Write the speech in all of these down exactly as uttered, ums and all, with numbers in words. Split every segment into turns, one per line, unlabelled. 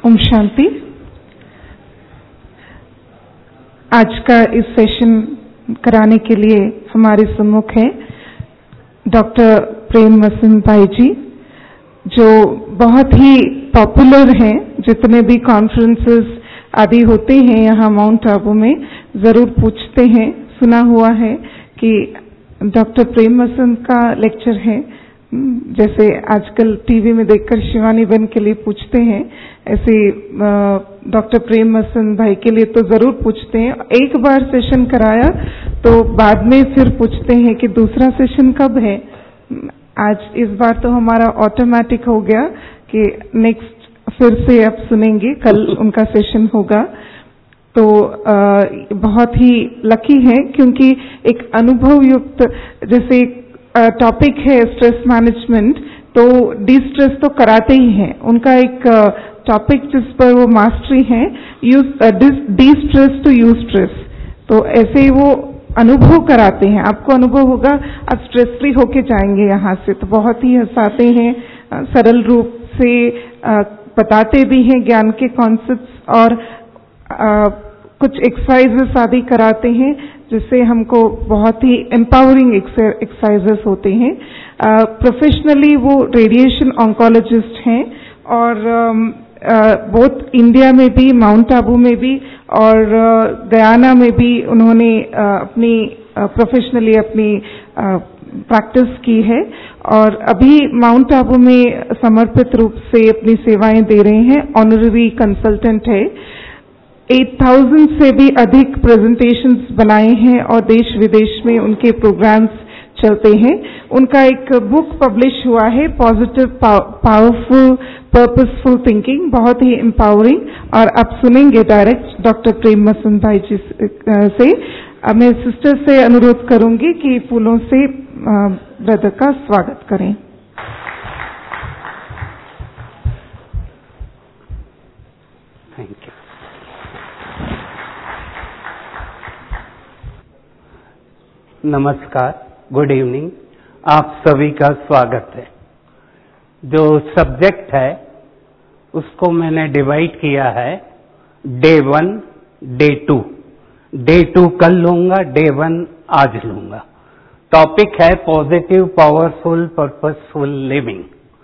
ओम शांति। आज का इस सेशन कराने के लिए हमारे सम्मुख हैं डॉक्टर प्रेम मसंद भाई जी, जो बहुत ही पॉपुलर हैं। जितने भी कॉन्फ्रेंसेस आदि होते हैं यहाँ माउंट आबू में, जरूर पूछते हैं, सुना हुआ है कि डॉक्टर प्रेम मसंद का लेक्चर है। जैसे आजकल टीवी में देखकर शिवानी बहन के लिए पूछते हैं, ऐसे डॉक्टर प्रेम मसंद भाई के लिए तो जरूर पूछते हैं। एक बार सेशन कराया तो बाद में फिर पूछते हैं कि दूसरा सेशन कब है। आज इस बार तो हमारा ऑटोमेटिक हो गया कि नेक्स्ट फिर से अब सुनेंगे, कल उनका सेशन होगा। तो आ, बहुत ही लकी है, क्योंकि एक अनुभव युक्त, जैसे टॉपिक है स्ट्रेस मैनेजमेंट, तो डी स्ट्रेस तो कराते ही हैं। उनका एक टॉपिक जिस पर वो मास्टरी है, destress to use stress, तो ऐसे ही वो अनुभव कराते हैं। आपको अनुभव होगा, आप स्ट्रेस फ्री होके जाएंगे यहाँ से। तो बहुत ही हंसाते हैं, सरल रूप से बताते भी हैं ज्ञान के कॉन्सेप्ट्स, और आ, कुछ एक्सरसाइजेस आदि कराते हैं, जिससे हमको बहुत ही एम्पावरिंग एक्सरसाइजेस होते हैं। प्रोफेशनली वो रेडिएशन ऑन्कोलॉजिस्ट हैं, और बोथ इंडिया में भी, माउंट आबू में भी और गयाना में भी उन्होंने अपनी प्रोफेशनली अपनी प्रैक्टिस की है, और अभी माउंट आबू में समर्पित रूप से अपनी सेवाएं दे रहे हैं। ऑनररी कंसल्टेंट है। आठ हज़ार से भी अधिक प्रेजेंटेशंस बनाए हैं और देश विदेश में उनके प्रोग्राम्स चलते हैं। उनका एक बुक पब्लिश हुआ है, पॉजिटिव पावरफुल पर्पसफुल थिंकिंग, बहुत ही एम्पावरिंग। और आप सुनेंगे डायरेक्ट डॉक्टर प्रेम मसंद भाई जी से। मैं सिस्टर से अनुरोध करूंगी कि फूलों से ब्रदर का स्वागत करें।
Thank you. नमस्कार, गुड इवनिंग। आप सभी का स्वागत है। जो सब्जेक्ट है उसको मैंने डिवाइड किया है, day one, day two. Day two कल लूंगा, डे वन आज लूंगा। टॉपिक है पॉजिटिव पावरफुल पर्पसफुल लिविंग।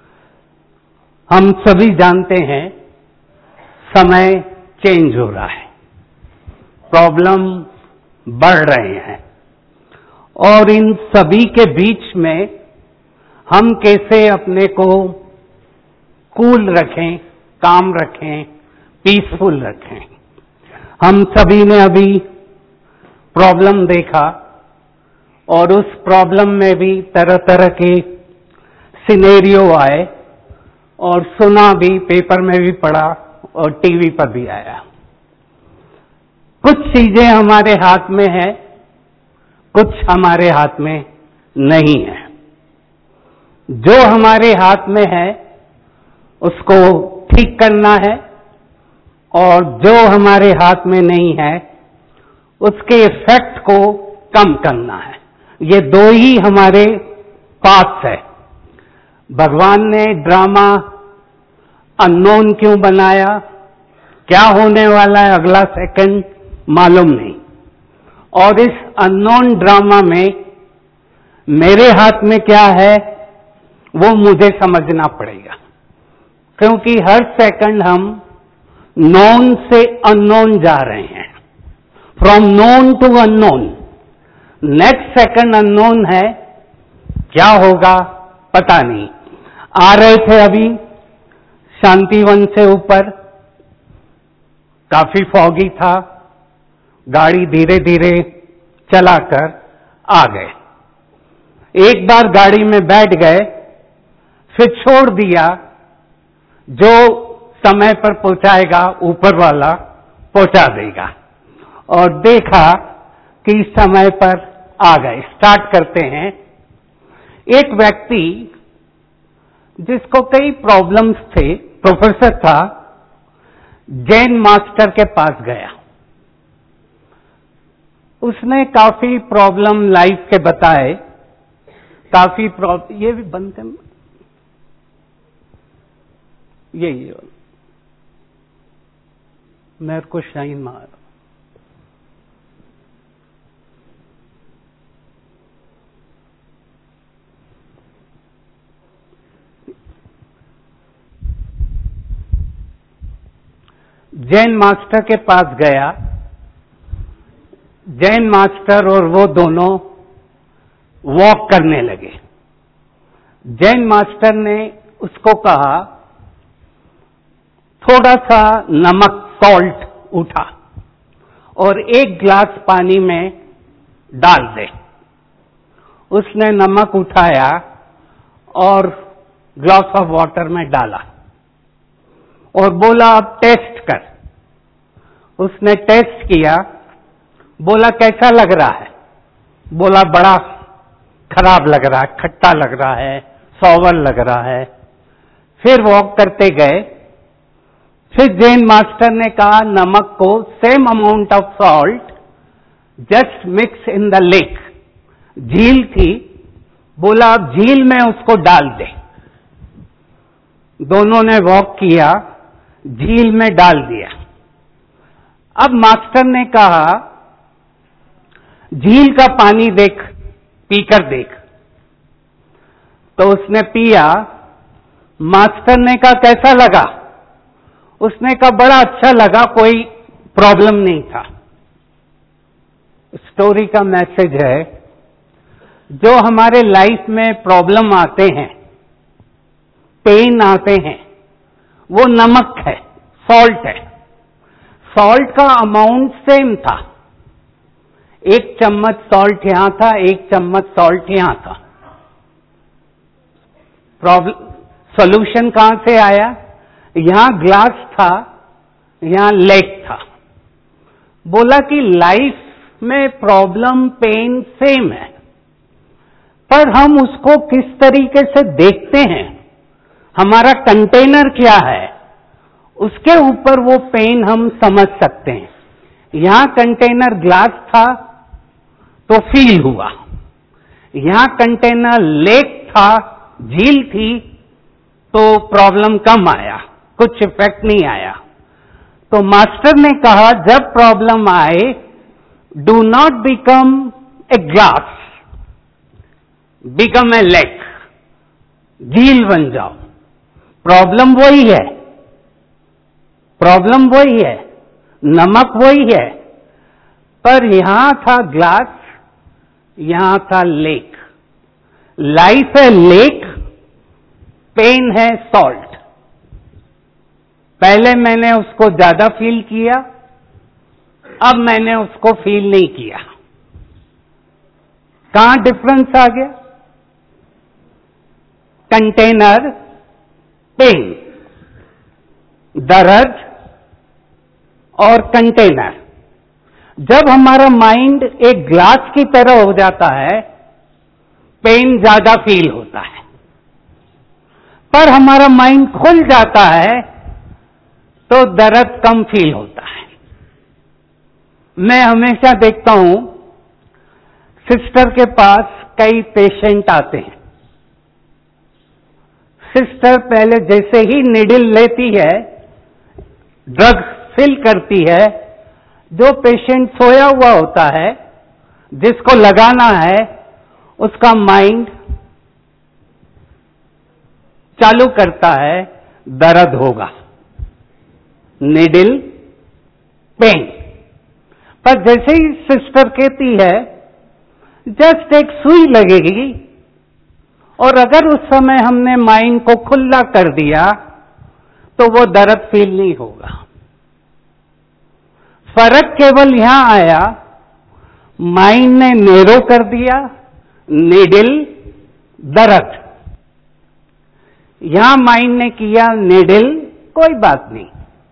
हम सभी जानते हैं समय चेंज हो रहा है, प्रॉब्लम बढ़ रहे हैं, और इन सभी के बीच में हम कैसे अपने को कूल रखें, काम रखें, पीसफुल रखें। हम सभी ने अभी प्रॉब्लम देखा, और उस प्रॉब्लम में भी तरह तरह के सिनेरियो आए, और सुना भी, पेपर में भी पढ़ा और टीवी पर भी आया। कुछ चीजें हमारे हाथ में है, कुछ हमारे हाथ में नहीं है। जो हमारे हाथ में है उसको ठीक करना है, और जो हमारे हाथ में नहीं है उसके इफेक्ट को कम करना है। ये दो ही हमारे पास है। भगवान ने ड्रामा अननोन क्यों बनाया, क्या होने वाला है अगला सेकंड मालूम नहीं, और इस अननोन ड्रामा में मेरे हाथ में क्या है वो मुझे समझना पड़ेगा, क्योंकि हर सेकंड हम नोन से अननोन जा रहे हैं, from known to unknown. Next second unknown है, क्या होगा पता नहीं। आ रहे थे अभी शांतिवन से ऊपर, काफी फॉगी था, गाड़ी धीरे धीरे चलाकर आ गए। एक बार गाड़ी में बैठ गए, फिर छोड़ दिया, जो समय पर पहुंचाएगा ऊपर वाला पहुंचा देगा, और देखा कि समय पर आ गए। स्टार्ट करते हैं। एक व्यक्ति जिसको कई प्रॉब्लम्स थे, प्रोफेसर था, जैन मास्टर के पास गया। उसने काफी प्रॉब्लम लाइफ के बताए, काफी प्रॉब्लम, ये भी बंद है, यही मेरे को शाइन मारो। जैन मास्टर के पास गया। जैन मास्टर और वो दोनों वॉक करने लगे। जैन मास्टर ने उसको कहा, थोड़ा सा नमक सॉल्ट उठा और एक ग्लास पानी में डाल दे। उसने नमक उठाया और ग्लास ऑफ वाटर में डाला और बोला अब टेस्ट कर। उसने टेस्ट किया, बोला कैसा लग रहा है? बोला बड़ा खराब लग रहा है, खट्टा लग रहा है, सॉवर लग रहा है। फिर वॉक करते गए। फिर जैन मास्टर ने कहा नमक को same amount of salt just mix in the lake. झील थी, बोला अब झील में उसको डाल दे। दोनों ने वॉक किया, झील में डाल दिया। अब मास्टर ने कहा झील का पानी देख, पीकर देख। तो उसने पिया। मास्टर ने कहा कैसा लगा? उसने कहा बड़ा अच्छा लगा, कोई प्रॉब्लम नहीं था। स्टोरी का मैसेज है, जो हमारे लाइफ में प्रॉब्लम आते हैं, पेन आते हैं, वो नमक है, सॉल्ट है। सॉल्ट का अमाउंट सेम था। एक चम्मच सॉल्ट यहां था, एक चम्मच सॉल्ट यहां था। प्रॉब्लम सॉल्यूशन कहां से आया? यहां ग्लास था, यहां लेक था। बोला कि लाइफ में प्रॉब्लम पेन सेम है, पर हम उसको किस तरीके से देखते हैं, हमारा कंटेनर क्या है, उसके ऊपर वो पेन हम समझ सकते हैं। यहां कंटेनर ग्लास था तो फील हुआ, यहां कंटेनर लेक था, झील थी, तो प्रॉब्लम कम आया, कुछ इफेक्ट नहीं आया। तो मास्टर ने कहा जब प्रॉब्लम आए, do not become a glass, become a lake, झील बन जाओ। प्रॉब्लम वही है, प्रॉब्लम वही है, नमक वही है, पर यहां था ग्लास, यहां था लेक। लाइफ है लेक, पेन है सॉल्ट। पहले मैंने उसको ज्यादा फील किया, अब मैंने उसको फील नहीं किया। कहां डिफरेंस आ गया? कंटेनर, पेन, दर्द और कंटेनर। जब हमारा माइंड एक ग्लास की तरह हो जाता है, पेन ज्यादा फील होता है, पर हमारा माइंड खुल जाता है तो दर्द कम फील होता है। मैं हमेशा देखता हूं, सिस्टर के पास कई पेशेंट आते हैं। सिस्टर पहले जैसे ही निडिल लेती है, ड्रग फिल करती है, जो पेशेंट सोया हुआ होता है, जिसको लगाना है, उसका माइंड चालू करता है, दर्द होगा, निडिल, पेन। पर जैसे ही सिस्टर कहती है जस्ट एक सुई लगेगी, और अगर उस समय हमने माइंड को खुला कर दिया तो वो दर्द फील नहीं होगा। फर्क केवल यहां आया, माइंड ने नेरो कर दिया, निडिल, दर्द। यहां माइंड ने किया निडिल, कोई बात नहीं।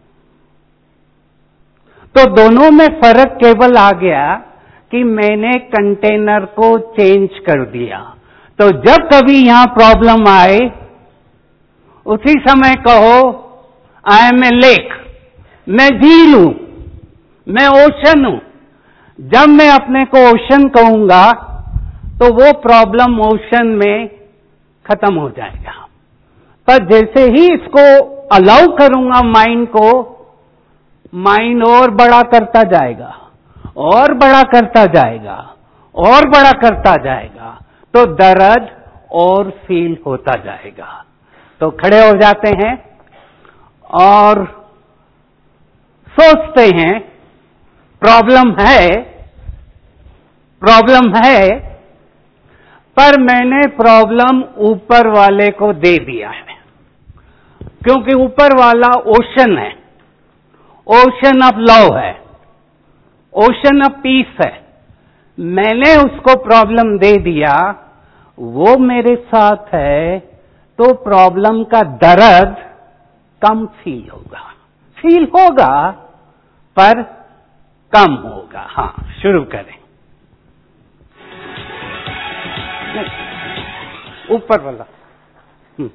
तो दोनों में फर्क केवल आ गया कि मैंने कंटेनर को चेंज कर दिया। तो जब कभी यहां प्रॉब्लम आए, उसी समय कहो आई एम ए लेक, मैं झील हूं, मैं ओशन हूं। जब मैं अपने को ओशन कहूंगा तो वो प्रॉब्लम ओशन में खत्म हो जाएगा। पर जैसे ही इसको अलाउ करूंगा माइंड को, माइंड और बड़ा करता जाएगा, और बड़ा करता जाएगा, और बड़ा करता जाएगा, तो दर्द और फील होता जाएगा। तो खड़े हो जाते हैं और सोचते हैं प्रॉब्लम है, प्रॉब्लम है, पर मैंने प्रॉब्लम ऊपर वाले को दे दिया है, क्योंकि ऊपर वाला ओशन है, ओशन ऑफ लव है, ओशन ऑफ पीस है। मैंने उसको प्रॉब्लम दे दिया, वो मेरे साथ है, तो प्रॉब्लम का दर्द कम फील होगा, फील होगा पर कम होगा। हाँ, शुरू करें। ऊपर वाला। हम्म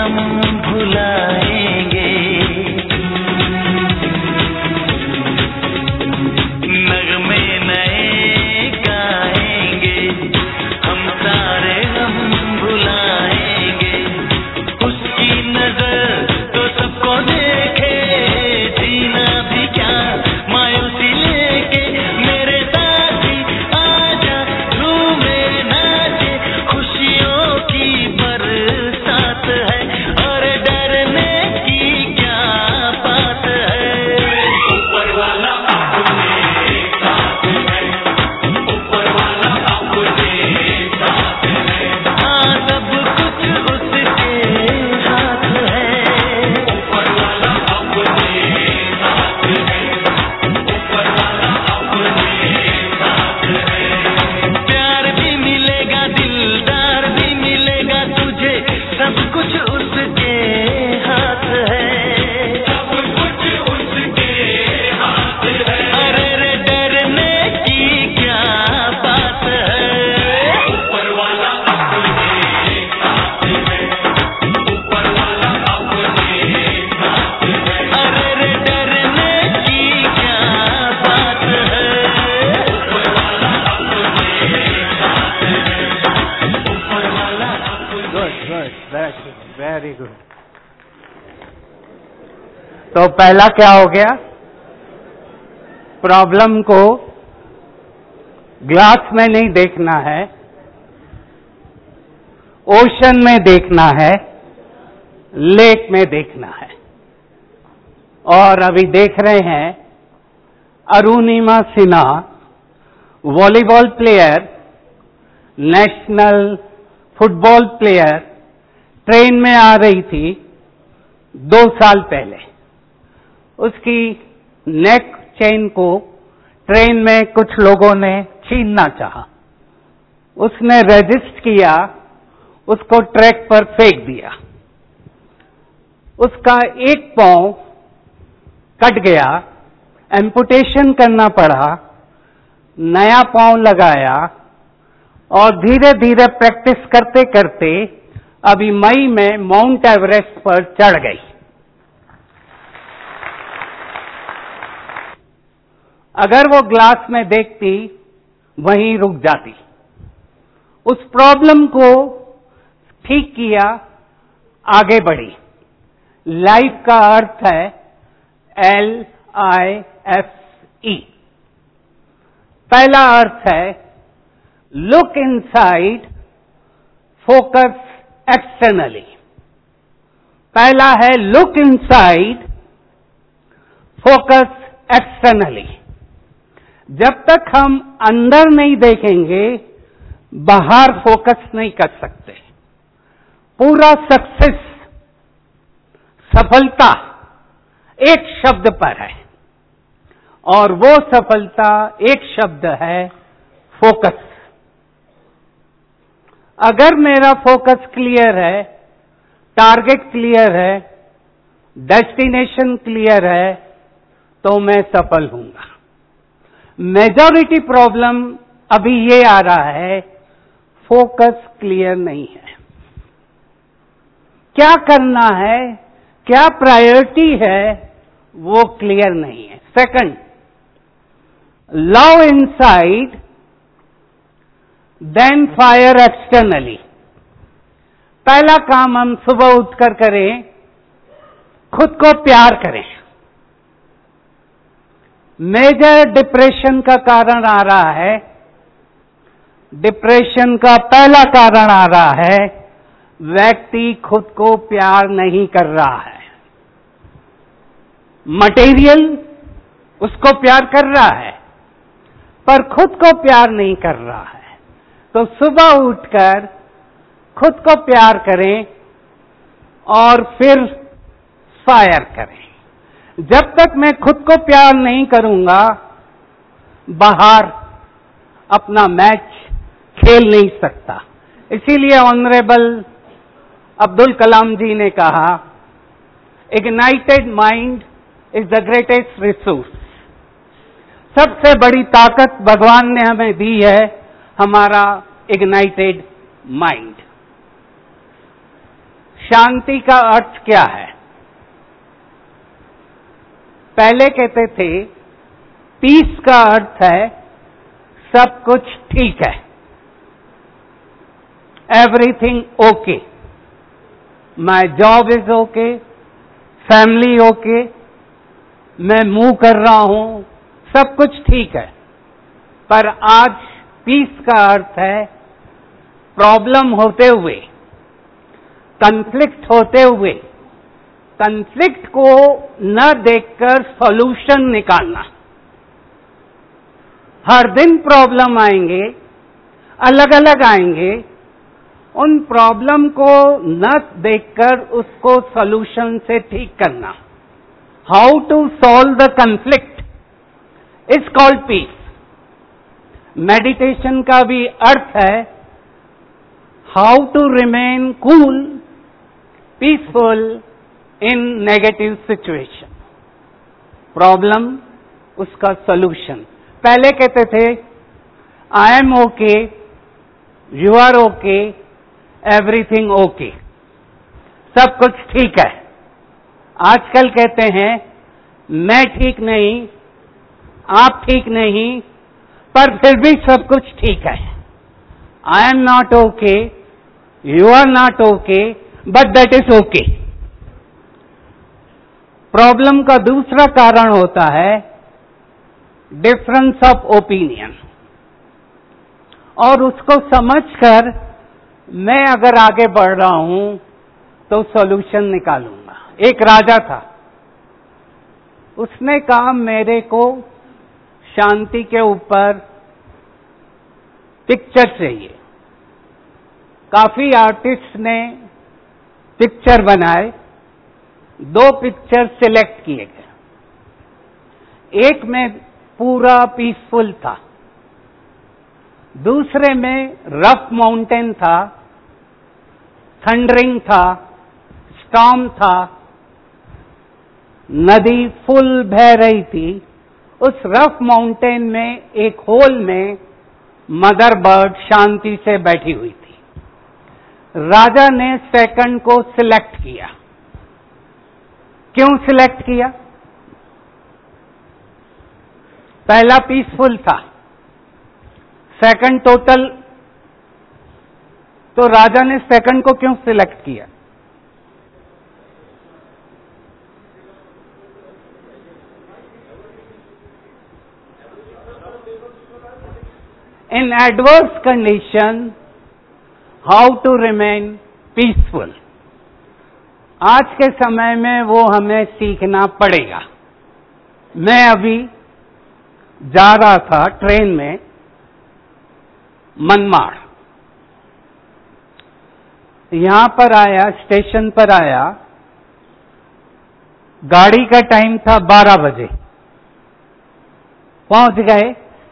हम भुलाएंगे, नगमे नए गाएंगे, हम सारे हम भुलाएंगे। उसकी नजर तो सबको देखे, जीना भी क्या मायूसी लेके। मेरे साथी आजा झूमे नाचे, खुशियों की बरसात है और डरने की क्या बात है। ऊपर वाला अपने साथ है, ऊपर वाला अपने साथ है। हाँ सब कुछ उसके हाथ है। ऊपर वाला अपने साथ है, ऊपर वाला अपने साथ है। प्यार भी मिलेगा, दिलदार भी मिलेगा तुझे, सब कुछ उसके हाथ है। सब कुछ उसके हाथ है। अरे रे डरने की क्या बात है। ऊपर वाला अपने साथ है, ऊपर वाला अपने साथ है। अरे रे डरने की क्या बात है। ऊपर वाला अपने साथ है, ऊपर वाला
गुड गुड वेरी गुड। तो पहला क्या हो गया? प्रॉब्लम को ग्लास में नहीं देखना है, ओशन में देखना है, लेक में देखना है। और अभी देख रहे हैं Arunima Sinha, volleyball player, national football player, train में आ रही थी दो साल पहले। उसकी नेक चेन को ट्रेन में कुछ लोगों ने छीनना चाहा। उसने रेजिस्ट किया, उसको ट्रैक पर फेंक दिया। उसका एक पांव कट गया, एम्पुटेशन करना पड़ा, नया पांव लगाया और धीरे धीरे प्रैक्टिस करते करते अभी मई में माउंट एवरेस्ट पर चढ़ गई। अगर वो ग्लास में देखती, वहीं रुक जाती। उस प्रॉब्लम को ठीक किया, आगे बढ़ी। लाइफ का अर्थ है एल आई एफ ई। पहला अर्थ है लुक इनसाइड, फोकस एक्सटर्नली। पहला है लुक इनसाइड, फोकस एक्सटर्नली। जब तक हम अंदर नहीं देखेंगे, बाहर फोकस नहीं कर सकते। पूरा सक्सेस, सफलता एक शब्द पर है और वो सफलता एक शब्द है फोकस। अगर मेरा फोकस क्लियर है, टारगेट क्लियर है, डेस्टिनेशन क्लियर है, तो मैं सफल हूंगा। मेजॉरिटी प्रॉब्लम अभी ये आ रहा है, फोकस क्लियर नहीं है। क्या करना है, क्या प्रायोरिटी है, वो क्लियर नहीं है। Second, love inside than fire externally. पहला काम हम सुबह उठकर करें, खुद को प्यार करें। मेजर डिप्रेशन का कारण आ रहा है, डिप्रेशन का पहला कारण आ रहा है, व्यक्ति खुद को प्यार नहीं कर रहा है। मटेरियल उसको प्यार कर रहा है, पर खुद को प्यार नहीं कर रहा है। तो सुबह उठकर खुद को प्यार करें और फिर फायर करें। जब तक मैं खुद को प्यार नहीं करूंगा, बाहर अपना मैच खेल नहीं सकता। इसीलिए ऑनरेबल अब्दुल कलाम जी ने कहा, ignited mind is the greatest resource. सबसे बड़ी ताकत भगवान ने हमें दी है, हमारा इग्नाइटेड माइंड। शांति का अर्थ क्या है? पहले कहते थे पीस का अर्थ है सब कुछ ठीक है, everything okay, my job is okay, family okay, मैं मूव कर रहा हूं, सब कुछ ठीक है। पर आज पीस का अर्थ है प्रॉब्लम होते हुए, कन्फ्लिक्ट होते हुए, कन्फ्लिक्ट को न देखकर सॉल्यूशन निकालना। हर दिन प्रॉब्लम आएंगे, अलग अलग आएंगे, उन प्रॉब्लम को न देखकर उसको सॉल्यूशन से ठीक करना। How to solve the conflict is called peace. Meditation का भी अर्थ है how to remain cool, peaceful in negative situation. Problem, उसका सॉल्यूशन। पहले कहते थे I am okay, you are okay, everything okay, सब कुछ ठीक है। आजकल कहते हैं मैं ठीक नहीं, आप ठीक नहीं, पर फिर भी सब कुछ ठीक है। I am not okay, you are not okay, but that is okay. Problem का दूसरा कारण होता है डिफरेंस ऑफ ओपिनियन, और उसको समझकर मैं अगर आगे बढ़ रहा हूं तो सॉल्यूशन निकालूंगा। एक राजा था, उसने कहा मेरे को शांति के ऊपर पिक्चर चाहिए। काफी आर्टिस्ट ने पिक्चर बनाए, दो पिक्चर सिलेक्ट किए गए। एक में पूरा पीसफुल था, दूसरे में रफ माउंटेन था, थंडरिंग था, स्टॉर्म था, नदी फुल बह रही थी। उस रफ माउंटेन में एक होल में मदर बर्ड शांति से बैठी हुई थी। राजा ने सेकंड को सिलेक्ट किया। क्यों सिलेक्ट किया? पहला पीसफुल था, सेकंड टोटल, तो राजा ने सेकंड को क्यों सिलेक्ट किया? In adverse condition, how to remain peaceful? आज के समय में वो हमें सीखना पड़ेगा। मैं अभी जा रहा था ट्रेन में मनमाड़, यहां पर आया, स्टेशन पर आया, गाड़ी का टाइम था बारह बजे। पहुंच गए,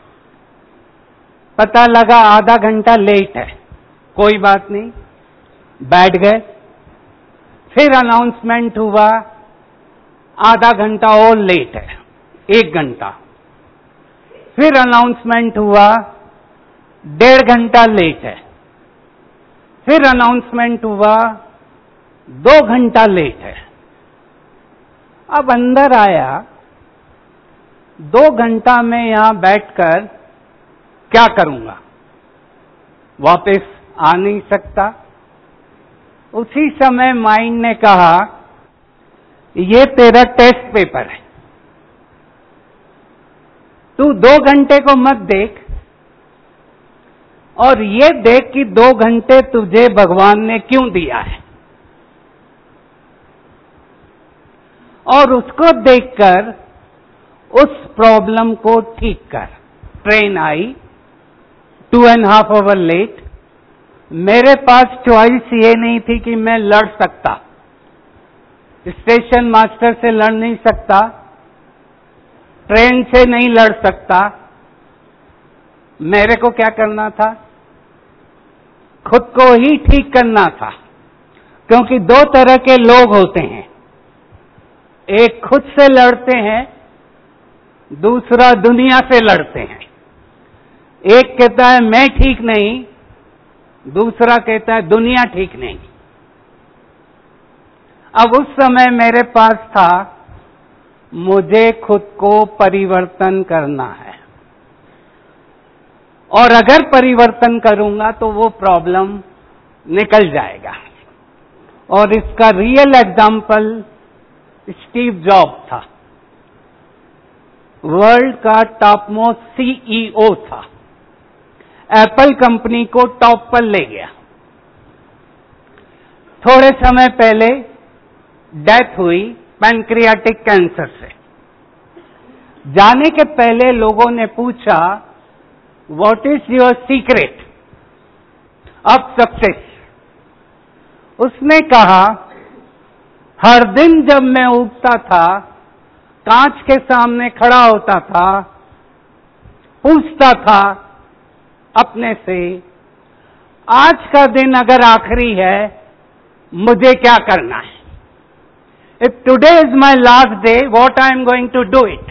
पता लगा आधा घंटा लेट है। कोई बात नहीं, बैठ गए। फिर अनाउंसमेंट हुआ आधा घंटा और लेट है, एक घंटा। फिर अनाउंसमेंट हुआ डेढ़ घंटा लेट है। फिर अनाउंसमेंट हुआ दो घंटा लेट है। अब अंदर आया, दो घंटा में यहां बैठकर क्या करूंगा? वापस आ नहीं सकता। उसी समय माइंड ने कहा ये तेरा टेस्ट पेपर है, तू दो घंटे को मत देख, और ये देख कि दो घंटे तुझे भगवान ने क्यों दिया है, और उसको देखकर उस प्रॉब्लम को ठीक कर। ट्रेन आई, two and half hour late. मेरे पास चॉइस ये नहीं थी कि मैं लड़ सकता, स्टेशन मास्टर से लड़ नहीं सकता, ट्रेन से नहीं लड़ सकता। मेरे को क्या करना था? खुद को ही ठीक करना था, क्योंकि दो तरह के लोग होते हैं, एक खुद से लड़ते हैं, दूसरा दुनिया से लड़ते हैं। एक कहता है मैं ठीक नहीं, दूसरा कहता है दुनिया ठीक नहीं। अब उस समय मेरे पास था, मुझे खुद को परिवर्तन करना है, और अगर परिवर्तन करूंगा तो वो प्रॉब्लम निकल जाएगा। और इसका रियल एग्जाम्पल स्टीव जॉब था, वर्ल्ड का टॉप मोस्ट सीईओ था, एप्पल कंपनी को टॉप पर ले गया। थोड़े समय पहले डेथ हुई पैनक्रियाटिक कैंसर से। जाने के पहले लोगों ने पूछा, what is your secret of success? उसने कहा, हर दिन जब मैं उठता था, कांच के सामने खड़ा होता था, पूछता था अपने से, आज का दिन अगर आखिरी है, मुझे क्या करना है? If today is my last day, what I am going to do it?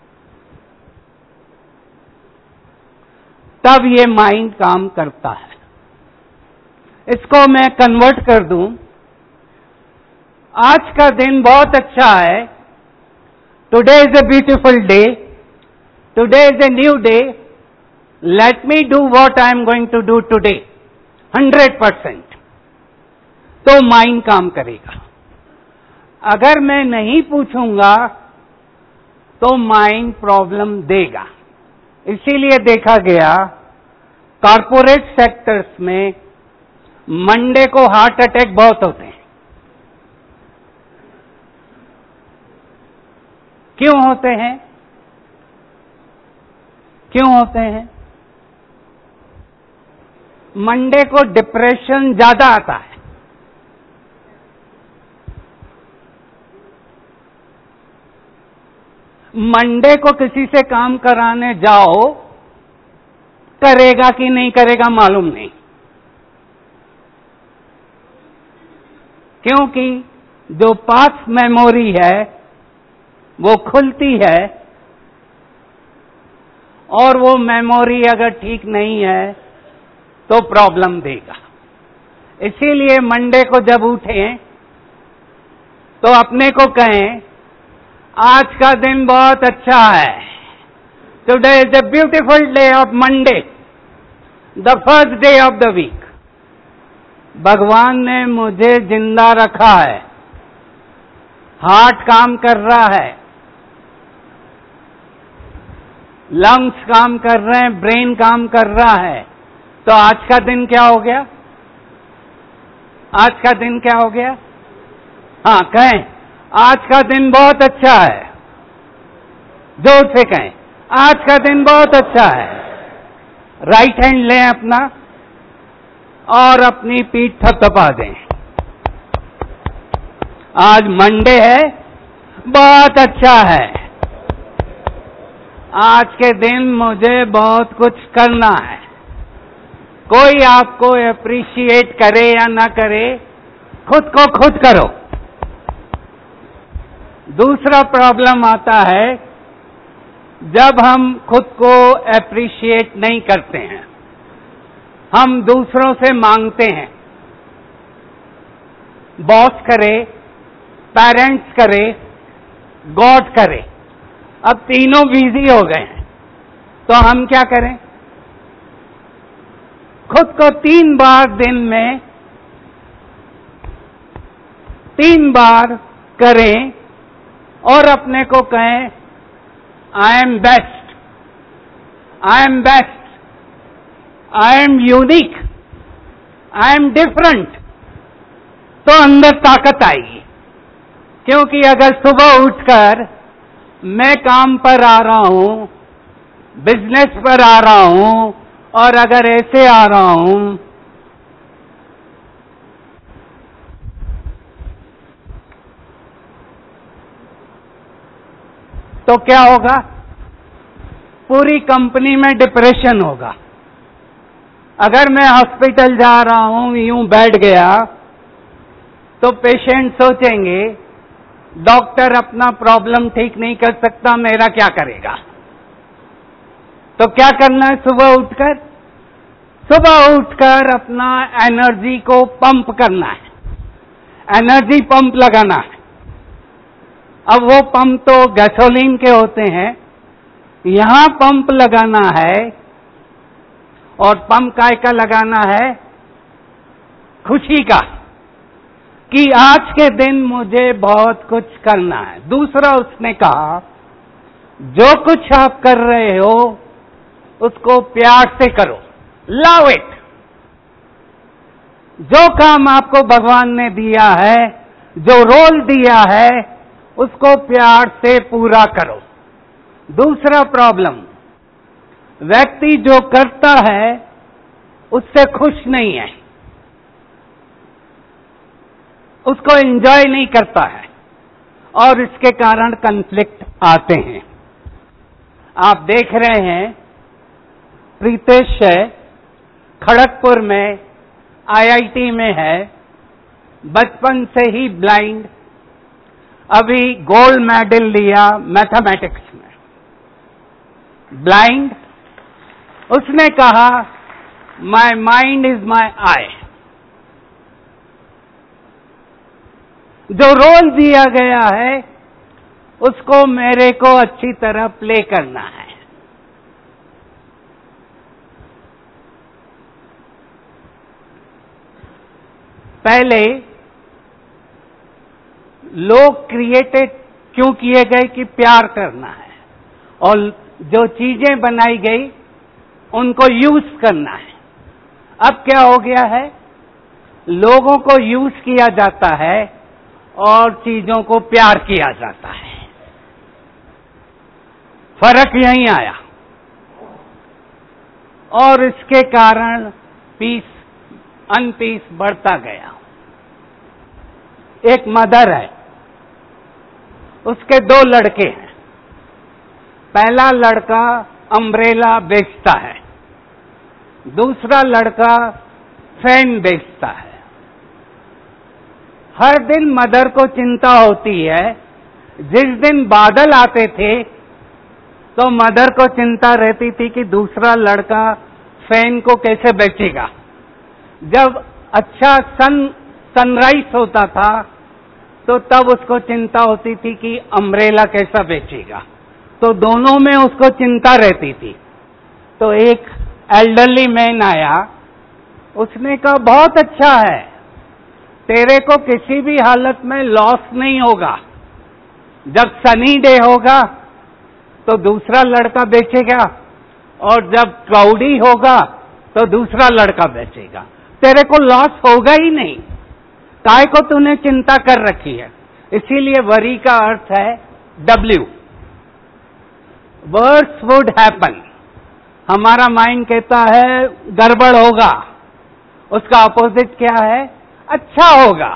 तब ये माइंड काम करता है। इसको मैं कन्वर्ट कर दूं, आज का दिन बहुत अच्छा है, today is a beautiful day, today is a new day, let me do what I am going to do today, hundred percent. तो माइंड काम करेगा। अगर मैं नहीं पूछूंगा तो माइंड प्रॉब्लम देगा। इसीलिए देखा गया कॉरपोरेट सेक्टर्स में मंडे को हार्ट अटैक बहुत होते हैं। क्यों होते हैं? क्यों होते हैं? मंडे को डिप्रेशन ज्यादा आता है। मंडे को किसी से काम कराने जाओ, करेगा कि नहीं करेगा मालूम नहीं, क्योंकि जो पास्ट मेमोरी है वो खुलती है, और वो मेमोरी अगर ठीक नहीं है तो प्रॉब्लम देगा। इसीलिए मंडे को जब उठें तो अपने को कहें, आज का दिन बहुत अच्छा है, today is a beautiful day of Monday, the first day of the week. भगवान ने मुझे जिंदा रखा है, हार्ट काम कर रहा है, लंग्स काम कर रहे हैं, ब्रेन काम कर रहा है, तो आज का दिन क्या हो गया? आज का दिन क्या हो गया? हाँ कहें, आज का दिन बहुत अच्छा है। जोर से कहें, आज का दिन बहुत अच्छा है। राइट हैंड लें अपना और अपनी पीठ थपथपा दें। आज मंडे है, बहुत अच्छा है। आज के दिन मुझे बहुत कुछ करना है। कोई आपको अप्रिशिएट करे या ना करे, खुद को खुद करो। दूसरा प्रॉब्लम आता है जब हम खुद को अप्रिशिएट नहीं करते हैं, हम दूसरों से मांगते हैं। बॉस करे, पेरेंट्स करे, गॉड करे। अब तीनों बिजी हो गए हैं, तो हम क्या करें? खुद को तीन बार दिन में तीन बार करें और अपने को कहें, I am best, I am best, I am unique, I am different. तो अंदर ताकत आएगी। क्योंकि अगर सुबह उठकर मैं काम पर आ रहा हूं, बिजनेस पर आ रहा हूं, और अगर ऐसे आ रहा हूं, तो क्या होगा? पूरी कंपनी में डिप्रेशन होगा। अगर मैं हॉस्पिटल जा रहा हूं, यूं बैठ गया, तो पेशेंट सोचेंगे डॉक्टर अपना प्रॉब्लम ठीक नहीं कर सकता, मेरा क्या करेगा? तो क्या करना है सुबह उठकर? सुबह उठकर अपना एनर्जी को पंप करना है। एनर्जी पंप लगाना है। अब वो पंप तो गैसोलीन के होते हैं, यहां पंप लगाना है। और पंप काय का लगाना है? खुशी का, कि आज के दिन मुझे बहुत कुछ करना है। दूसरा उसने कहा, जो कुछ आप कर रहे हो उसको प्यार से करो, लव इट। जो काम आपको भगवान ने दिया है, जो रोल दिया है, उसको प्यार से पूरा करो। दूसरा प्रॉब्लम, व्यक्ति जो करता है उससे खुश नहीं है, उसको एंजॉय नहीं करता है, और इसके कारण कन्फ्लिक्ट आते हैं। आप देख रहे हैं, प्रीतेश है, खड़गपुर में आईआईटी में है, बचपन से ही ब्लाइंड, अभी गोल्ड मेडल लिया मैथमेटिक्स में। ब्लाइंड, उसने कहा my mind is my eye. जो रोल दिया गया है उसको मेरे को अच्छी तरह प्ले करना है। पहले लोग क्रिएटेड क्यों किए गए? कि प्यार करना है, और जो चीजें बनाई गई उनको यूज करना है। अब क्या हो गया है, लोगों को यूज किया जाता है और चीजों को प्यार किया जाता है। फर्क यहीं आया, और इसके कारण पीस अनपीस बढ़ता गया। एक मदर है, उसके दो लड़के हैं। पहला लड़का अम्ब्रेला बेचता है, दूसरा लड़का फैन बेचता है। हर दिन मदर को चिंता होती है, जिस दिन बादल आते थे तो मदर को चिंता रहती थी कि दूसरा लड़का फैन को कैसे बेचेगा। जब अच्छा सन सनराइज होता था तो तब उसको चिंता होती थी कि अम्ब्रेला कैसा बेचेगा। तो दोनों में उसको चिंता रहती थी। तो एक एल्डरली मैन आया, उसने कहा बहुत अच्छा है, तेरे को किसी भी हालत में लॉस नहीं होगा। जब सनी डे होगा तो दूसरा लड़का बेचेगा, और जब क्लाउडी होगा तो दूसरा लड़का बेचेगा। तेरे को लॉस होगा ही नहीं। काय को तूने चिंता कर रखी है? इसीलिए वरी का अर्थ है डब्ल्यू, वर्स वुड हैपन। हमारा माइंड कहता है गड़बड़ होगा, उसका अपोजिट क्या है? अच्छा होगा।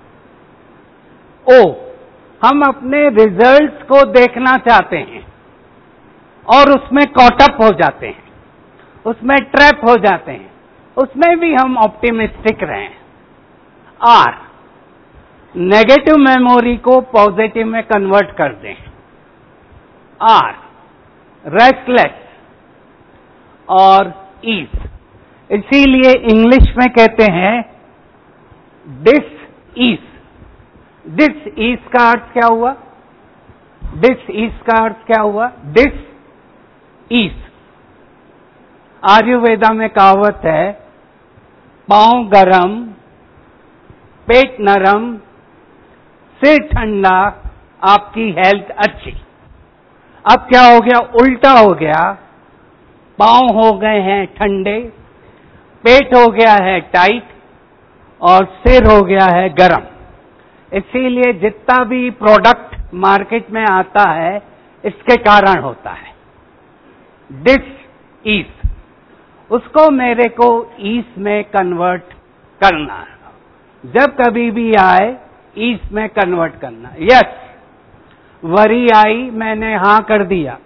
ओ, हम अपने रिजल्ट्स को देखना चाहते हैं और उसमें कॉटअप हो जाते हैं, उसमें ट्रैप हो जाते हैं, उसमें भी हम ऑप्टिमिस्टिक रहें। आर, नेगेटिव मेमोरी को पॉजिटिव में कन्वर्ट कर दें। आर, रेस्टलेस और ईज। इसीलिए इंग्लिश में कहते हैं डिस ईज। डिस ईज का अर्थ क्या हुआ? डिस ईज का अर्थ क्या हुआ? Dish ease. आयुर्वेदा में कहावत है, पांव गरम, पेट नरम, सिर ठंडा, आपकी हेल्थ अच्छी। अब क्या हो गया? उल्टा हो गया। पांव हो गए हैं ठंडे, पेट हो गया है टाइट, और सिर हो गया है गरम। इसीलिए जितना भी प्रोडक्ट मार्केट में आता है इसके कारण होता है। डिस ईज, उसको मेरे को ईज में कन्वर्ट करना है। जब कभी भी आए ईज में कन्वर्ट करना। यस, वरी आई, मैंने हां कर दिया,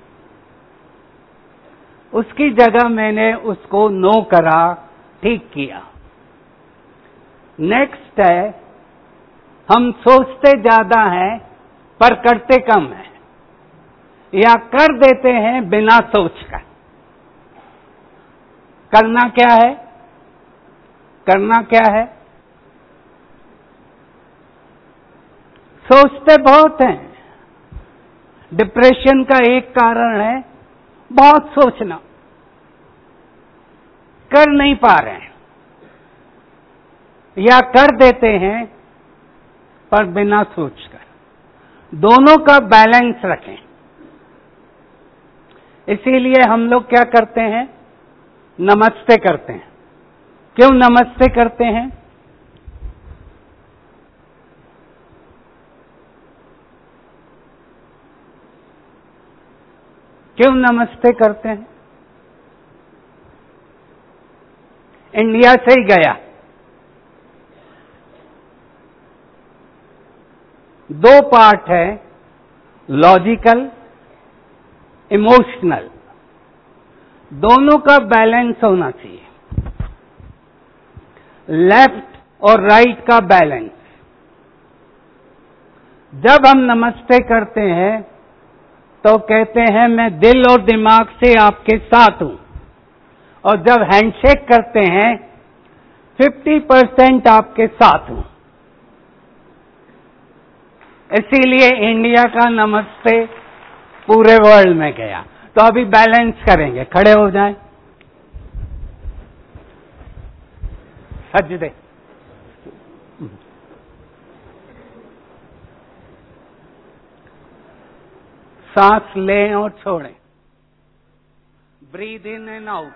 उसकी जगह मैंने उसको नो करा, ठीक किया। नेक्स्ट है, हम सोचते ज्यादा हैं पर करते कम हैं, या कर देते हैं बिना सोचकर। करना क्या है? करना क्या है? सोचते बहुत हैं। डिप्रेशन का एक कारण है बहुत सोचना, कर नहीं पा रहे हैं या कर देते हैं पर बिना सोचकर। दोनों का बैलेंस रखें। इसीलिए हम लोग क्या करते हैं, नमस्ते करते हैं। क्यों नमस्ते करते हैं? क्यों नमस्ते करते हैं? इंडिया से ही गया। दो पार्ट है, लॉजिकल, इमोशनल। दोनों का बैलेंस होना चाहिए, लेफ्ट और राइट का बैलेंस। जब हम नमस्ते करते हैं तो कहते हैं मैं दिल और दिमाग से आपके साथ हूं, और जब हैंडशेक करते हैं फिफ्टी परसेंट आपके साथ हूं। इसीलिए इंडिया का नमस्ते पूरे वर्ल्ड में गया। तो अभी बैलेंस करेंगे, खड़े हो जाएं, सजदे। सांस लें और छोड़ें, ब्रीद इन एंड आउट।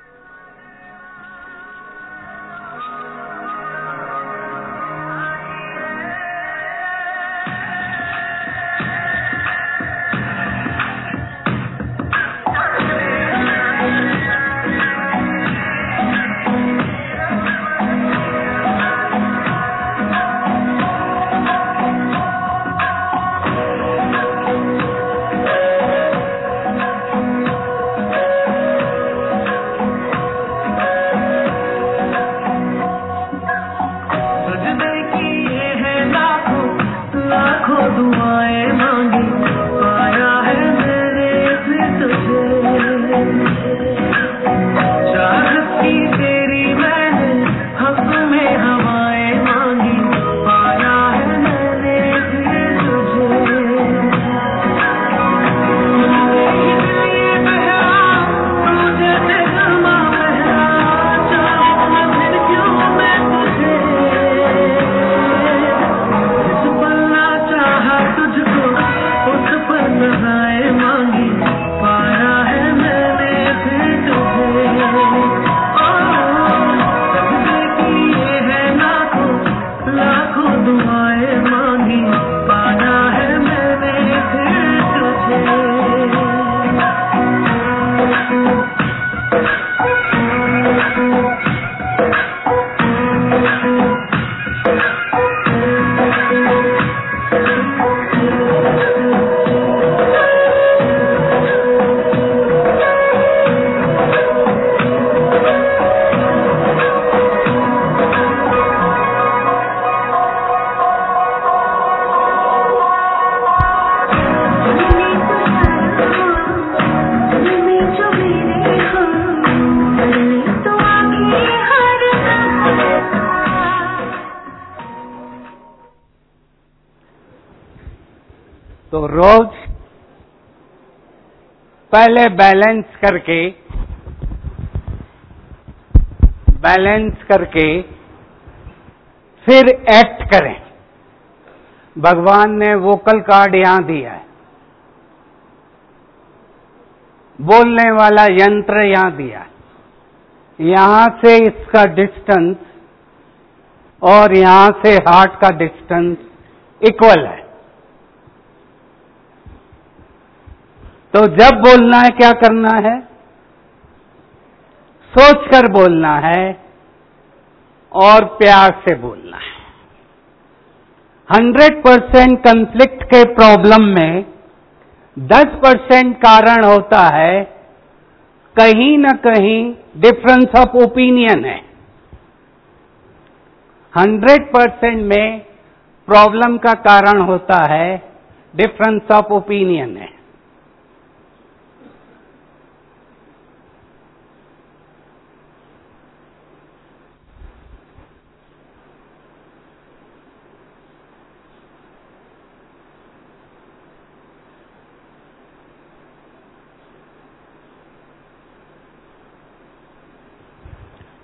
तो रोज पहले बैलेंस करके बैलेंस करके फिर एक्ट करें। भगवान ने वोकल कार्ड यहां दिया है, बोलने वाला यंत्र यहां दिया है। यहां से इसका डिस्टेंस और यहां से हार्ट का डिस्टेंस इक्वल है। तो जब बोलना है क्या करना है? सोचकर बोलना है और प्यार से बोलना है। हंड्रेड परसेंट कंफ्लिक्ट के प्रॉब्लम में दस परसेंट कारण होता है कहीं ना कहीं डिफरेंस ऑफ ओपिनियन है। हंड्रेड परसेंट में प्रॉब्लम का कारण होता है डिफरेंस ऑफ ओपिनियन है।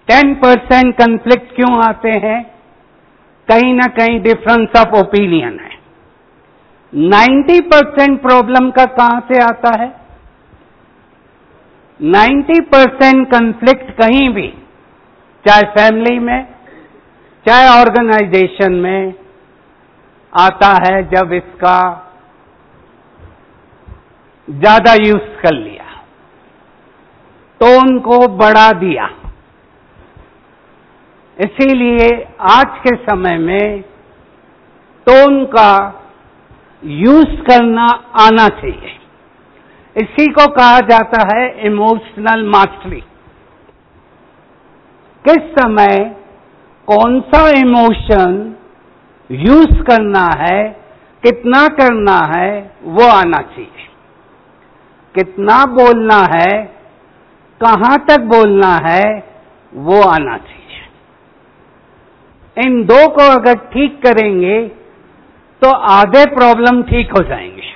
टेन परसेंट कंफ्लिक्ट क्यों आते हैं? कहीं ना कहीं डिफरेंस ऑफ ओपिनियन है। नाइन्टी परसेंट प्रॉब्लम का कहां से आता है? नाइन्टी परसेंट कंफ्लिक्ट कहीं भी, चाहे फैमिली में, चाहे ऑर्गेनाइजेशन में, आता है जब इसका ज्यादा यूज कर लिया, टोन को बढ़ा दिया। इसीलिए आज के समय में टोन का यूज करना आना चाहिए। इसी को कहा जाता है इमोशनल मास्टरी। किस समय कौन सा इमोशन यूज करना है, कितना करना है, वो आना चाहिए। कितना बोलना है, कहां तक बोलना है, वो आना चाहिए। इन दो को अगर ठीक करेंगे तो आधे प्रॉब्लम ठीक हो जाएंगे।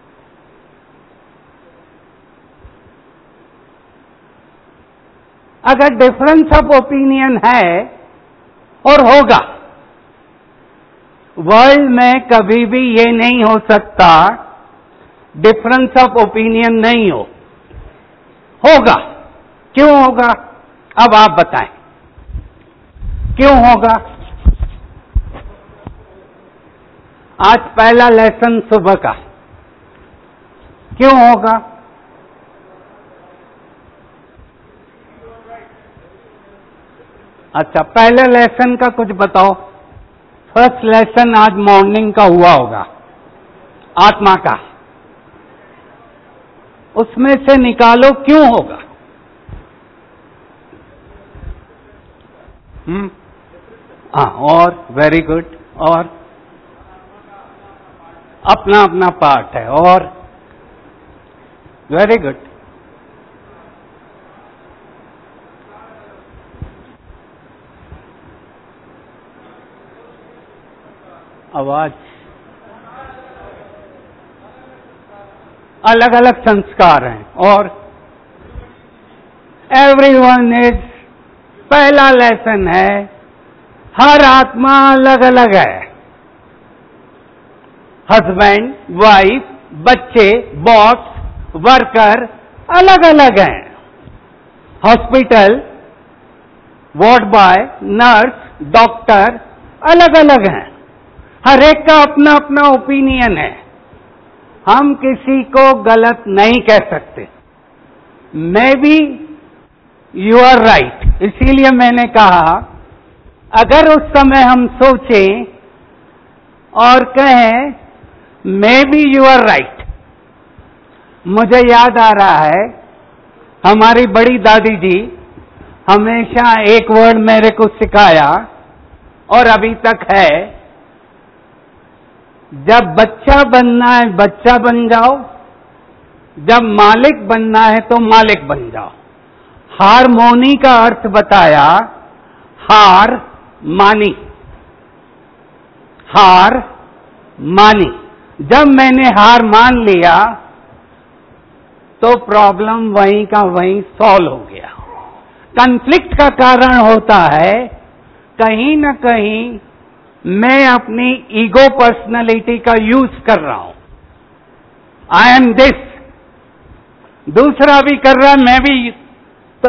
अगर डिफरेंस ऑफ ओपिनियन है और होगा, वर्ल्ड में कभी भी ये नहीं हो सकता डिफरेंस ऑफ ओपिनियन नहीं हो, होगा। क्यों होगा? अब आप बताएं, क्यों होगा? आज पहला लेसन सुबह का, क्यों होगा? अच्छा, पहले लेसन का कुछ बताओ। फर्स्ट लेसन आज मॉर्निंग का हुआ होगा, आत्मा का, उसमें से निकालो क्यों होगा। हम्म हाँ, और वेरी गुड, और अपना अपना पार्ट है, और वेरी गुड। आवाज, अलग अलग संस्कार हैं, और एवरीवन इज, पहला लेसन है हर आत्मा अलग अलग है। हस्बैंड, वाइफ, बच्चे, बॉस, वर्कर अलग अलग हैं। Hospital, ward boy, nurse, doctor अलग अलग हैं। हर एक का अपना अपना ओपिनियन है। हम किसी को गलत नहीं कह सकते। मैं भी यू आर राइट। इसीलिए मैंने कहा अगर उस समय हम सोचें और कहें मैं भी यू आर राइट। मुझे याद आ रहा है हमारी बड़ी दादी जी हमेशा एक वर्ड मेरे को सिखाया और अभी तक है, जब बच्चा बनना है बच्चा बन जाओ, जब मालिक बनना है तो मालिक बन जाओ। हारमोनी का अर्थ बताया, हार मानी, हार मानी। जब मैंने हार मान लिया तो प्रॉब्लम वहीं का वहीं सॉल्व हो गया। कॉन्फ्लिक्ट का कारण होता है कहीं ना कहीं मैं अपनी ईगो पर्सनालिटी का यूज कर रहा हूं। आई एम दिस, दूसरा भी कर रहा है, मैं भी। तो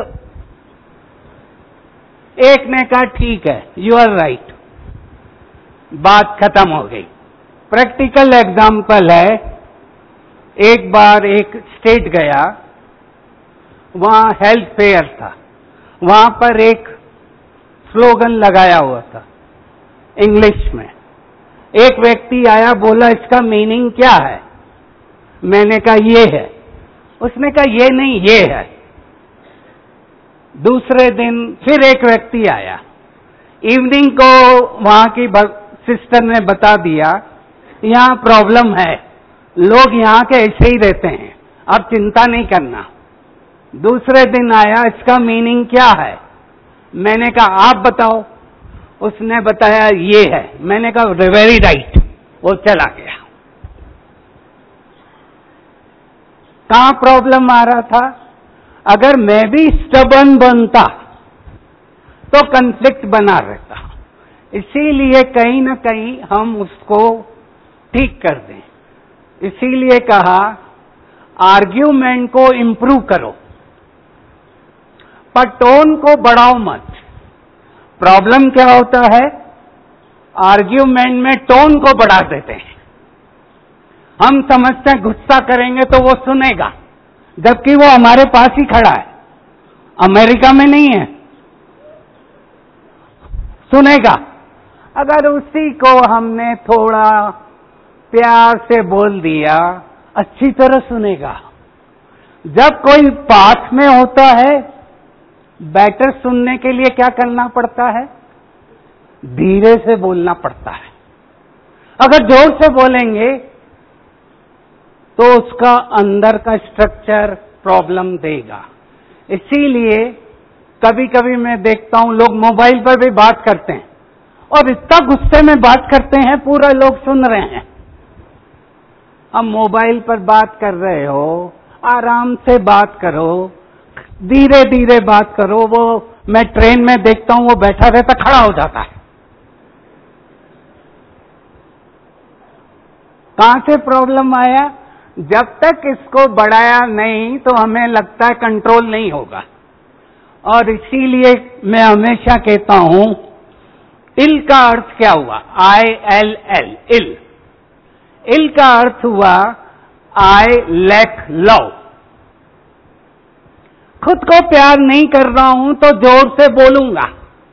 एक ने कहा ठीक है, यू आर राइट, बात खत्म हो गई। प्रैक्टिकल एग्जाम्पल है, एक बार एक स्टेट गया, वहां हेल्थ फेयर था, वहां पर एक स्लोगन लगाया हुआ था इंग्लिश में। एक व्यक्ति आया, बोला इसका मीनिंग क्या है? मैंने कहा ये है। उसने कहा ये नहीं, ये है। दूसरे दिन फिर एक व्यक्ति आया, इवनिंग को वहां की सिस्टर ने बता दिया यहां प्रॉब्लम है, लोग यहां के ऐसे ही रहते हैं, अब चिंता नहीं करना। दूसरे दिन आया, इसका मीनिंग क्या है? मैंने कहा आप बताओ। उसने बताया ये है। मैंने कहा वेरी राइट, वो चला गया। कहां प्रॉब्लम आ रहा था? अगर मैं भी स्टबर्न बनता, तो कन्फ्लिक्ट बना रहता। इसीलिए कहीं ना कहीं हम उसको ठीक कर दें। इसीलिए कहा आर्ग्यूमेंट को इंप्रूव करो, पर टोन को बढ़ाओ मत। प्रॉब्लम क्या होता है, आर्ग्यूमेंट में टोन को बढ़ा देते हैं। हम समझते हैं गुस्सा करेंगे तो वो सुनेगा, जबकि वो हमारे पास ही खड़ा है, अमेरिका में नहीं है, सुनेगा। अगर उसी को हमने थोड़ा प्यार से बोल दिया, अच्छी तरह सुनेगा। जब कोई पास में होता है, बेटर सुनने के लिए क्या करना पड़ता है, धीरे से बोलना पड़ता है। अगर जोर से बोलेंगे तो उसका अंदर का स्ट्रक्चर प्रॉब्लम देगा। इसीलिए कभी कभी मैं देखता हूं लोग मोबाइल पर भी बात करते हैं और इतना गुस्से में बात करते हैं, पूरा लोग सुन रहे हैं। अब मोबाइल पर बात कर रहे हो, आराम से बात करो, धीरे धीरे बात करो। वो मैं ट्रेन में देखता हूं वो बैठा रहता, खड़ा हो जाता है। कहां से प्रॉब्लम आया, जब तक इसको बढ़ाया नहीं तो हमें लगता है कंट्रोल नहीं होगा। और इसीलिए मैं हमेशा कहता हूं, इल का अर्थ क्या हुआ, आई एल एल, इल। इल का अर्थ हुआ आई लैक लव। खुद को प्यार नहीं कर रहा हूं तो जोर से बोलूंगा,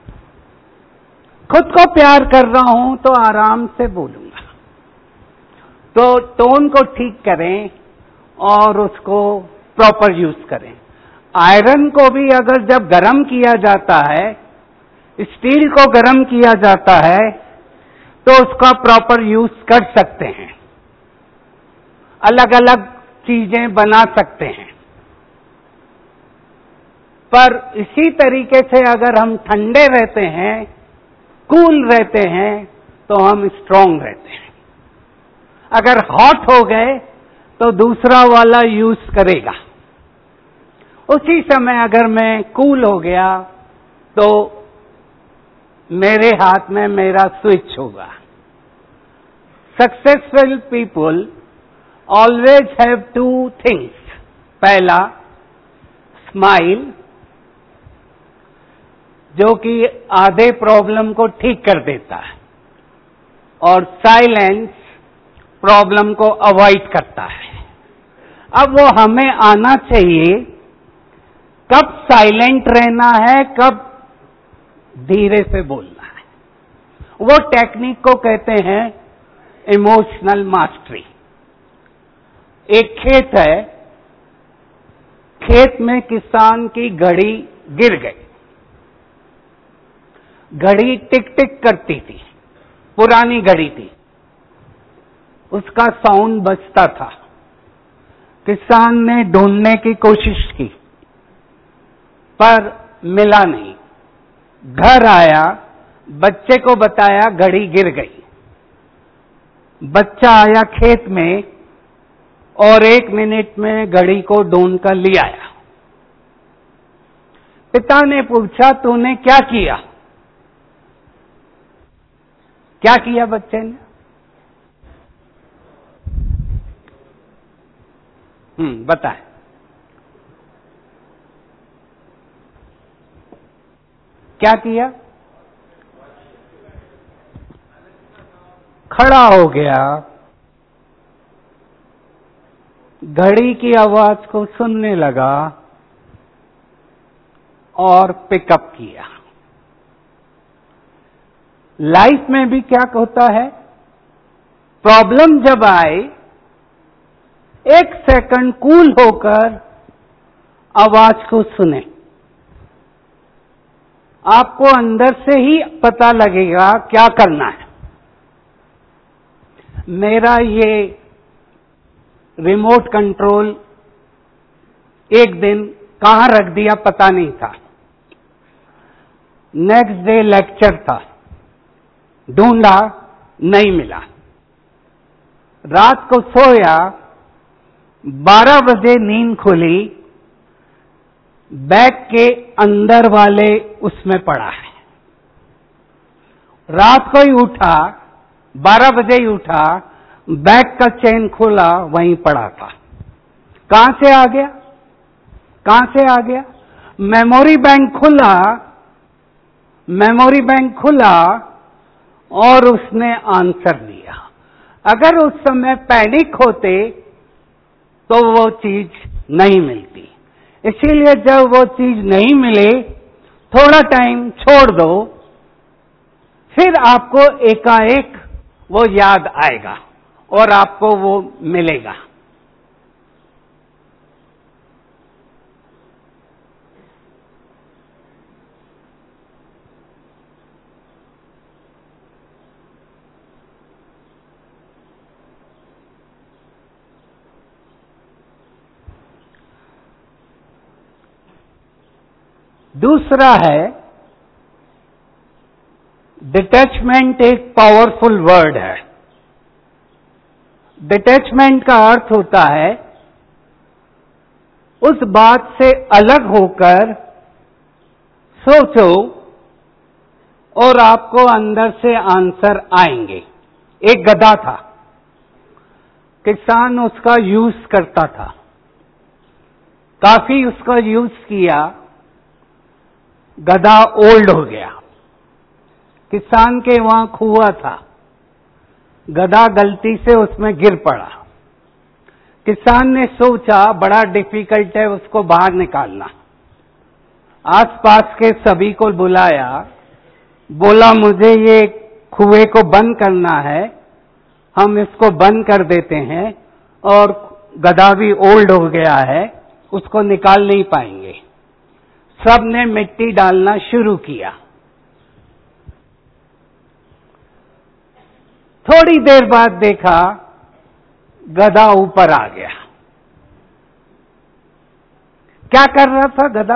खुद को प्यार कर रहा हूं तो आराम से बोलूंगा। तो टोन को ठीक करें और उसको प्रॉपर यूज करें। आयरन को भी अगर जब गर्म किया जाता है, स्टील को गर्म किया जाता है, तो उसका प्रॉपर यूज कर सकते हैं, अलग अलग चीजें बना सकते हैं। पर इसी तरीके से अगर हम ठंडे रहते हैं, कूल रहते हैं, तो हम स्ट्रांग रहते हैं। अगर हॉट हो गए तो दूसरा वाला यूज करेगा। उसी समय अगर मैं कूल हो गया तो मेरे हाथ में मेरा स्विच होगा। Successful people always have two things. पहला, स्माइल, जो कि आधे प्रॉब्लम को ठीक कर देता है, और साइलेंस प्रॉब्लम को अवॉइड करता है। अब वो हमें आना चाहिए कब साइलेंट रहना है, कब धीरे से बोलना है। वो टेक्निक को कहते हैं इमोशनल मास्टरी। एक खेत है, खेत में किसान की घड़ी गिर गई। घड़ी टिक टिक करती थी, पुरानी घड़ी थी, उसका साउंड बजता था। किसान ने ढूंढने की कोशिश की पर मिला नहीं। घर आया, बच्चे को बताया घड़ी गिर गई। बच्चा आया खेत में और एक मिनट में घड़ी को ढूंढ कर ले आया। पिता ने पूछा, तूने क्या किया? क्या किया बच्चे ने? हम्म बताए। क्या किया? खड़ा हो गया, घड़ी की आवाज को सुनने लगा और पिकअप किया। लाइफ में भी क्या होता है, प्रॉब्लम जब आए, एक सेकंड कूल होकर आवाज को सुने। आपको अंदर से ही पता लगेगा क्या करना है। मेरा ये रिमोट कंट्रोल एक दिन कहां रख दिया पता नहीं था। नेक्स्ट डे लेक्चर था, ढूंढा नहीं मिला। रात को सोया, बारह बजे नींद खुली, बैग के अंदर वाले उसमें पड़ा है। रात को ही उठा, बारह बजे ही उठा, बैग का चेन खोला, वहीं पड़ा था। कहां से आ गया? कहां से आ गया? मेमोरी बैंक खुला, मेमोरी बैंक खुला और उसने आंसर दिया। अगर उस समय पैनिक होते तो वो चीज नहीं मिलती। इसीलिए जब वो चीज नहीं मिले, थोड़ा टाइम छोड़ दो, फिर आपको एकाएक वो याद आएगा और आपको वो मिलेगा। दूसरा है, डिटैचमेंट एक पावरफुल वर्ड है। डिटैचमेंट का अर्थ होता है उस बात से अलग होकर सोचो और आपको अंदर से आंसर आएंगे। एक गधा था, किसान उसका यूज करता था, काफी उसका यूज किया, गधा ओल्ड हो गया। किसान के वहां कुआं था, गधा गलती से उसमें गिर पड़ा। किसान ने सोचा बड़ा डिफिकल्ट है उसको बाहर निकालना। आसपास के सभी को बुलाया, बोला मुझे ये कुएं को बंद करना है, हम इसको बंद कर देते हैं और गधा भी ओल्ड हो गया है, उसको निकाल नहीं पाएंगे। सब ने मिट्टी डालना शुरू किया। थोड़ी देर बाद देखा गधा ऊपर आ गया। क्या कर रहा था गधा?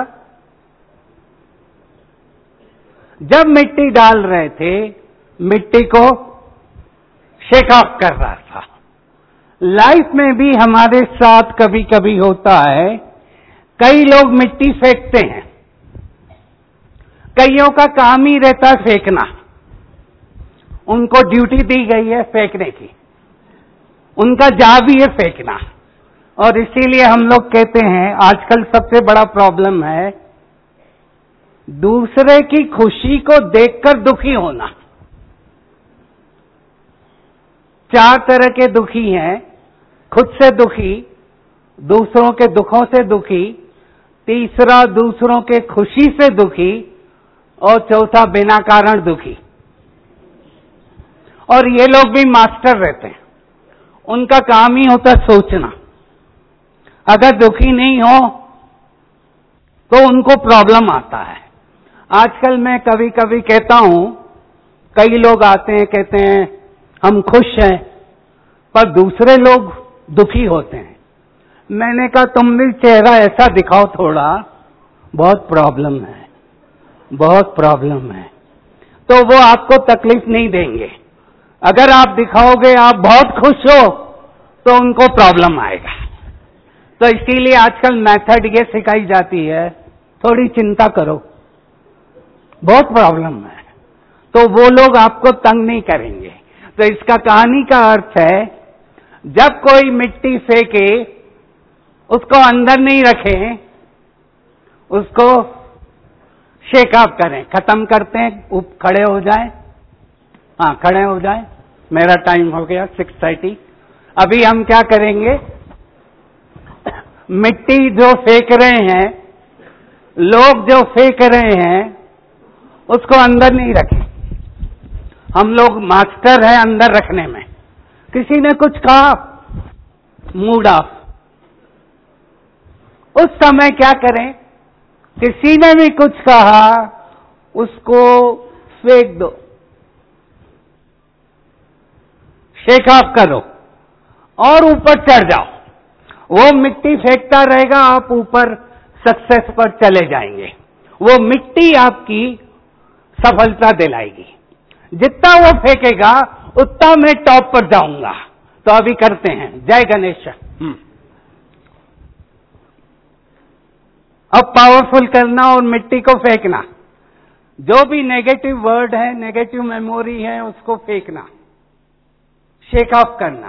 जब मिट्टी डाल रहे थे, मिट्टी को शेक ऑफ कर रहा था। लाइफ में भी हमारे साथ कभी कभी होता है, कई लोग मिट्टी फेंकते हैं, कईयों का काम ही रहता है फेंकना। उनको ड्यूटी दी गई है फेंकने की, उनका जॉब ही है फेंकना। और इसीलिए हम लोग कहते हैं आजकल सबसे बड़ा प्रॉब्लम है दूसरे की खुशी को देखकर दुखी होना। चार तरह के दुखी हैं, खुद से दुखी, दूसरों के दुखों से दुखी, तीसरा दूसरों के खुशी से दुखी और चौथा बिना कारण दुखी। और ये लोग भी मास्टर रहते हैं, उनका काम ही होता सोचना। अगर दुखी नहीं हो तो उनको प्रॉब्लम आता है। आजकल मैं कभी कभी कहता हूं, कई लोग आते हैं कहते हैं हम खुश हैं, पर दूसरे लोग दुखी होते हैं। मैंने कहा तुम भी चेहरा ऐसा दिखाओ थोड़ा, बहुत प्रॉब्लम है, बहुत प्रॉब्लम है, तो वो आपको तकलीफ नहीं देंगे। अगर आप दिखाओगे आप बहुत खुश हो तो उनको प्रॉब्लम आएगा। तो इसीलिए आजकल मेथड ये सिखाई जाती है, थोड़ी चिंता करो, बहुत प्रॉब्लम है, तो वो लोग आपको तंग नहीं करेंगे। तो इसका कहानी का अर्थ है, जब कोई मिट्टी फेंके उसको अंदर नहीं रखें, उसको शेक ऑफ करें, खत्म करते हैं, उप खड़े हो जाएं। हाँ, खड़े हो जाएं। मेरा टाइम हो गया सिक्स थर्टी। अभी हम क्या करेंगे, मिट्टी जो फेंक रहे हैं, लोग जो फेंक रहे हैं, उसको अंदर नहीं रखें। हम लोग मास्टर हैं अंदर रखने में। किसी ने कुछ कहा, मूड ऑफ। उस समय क्या करें, किसी ने भी कुछ कहा उसको फेंक दो, शेक ऑफ करो और ऊपर चढ़ जाओ। वो मिट्टी फेंकता रहेगा, आप ऊपर सक्सेस पर चले जाएंगे। वो मिट्टी आपकी सफलता दिलाएगी। जितना वो फेंकेगा उतना मैं टॉप पर जाऊंगा। तो अभी करते हैं, जय गणेश। अब पावरफुल करना और मिट्टी को फेंकना। जो भी नेगेटिव वर्ड है, नेगेटिव मेमोरी है, उसको फेंकना, शेक ऑफ करना।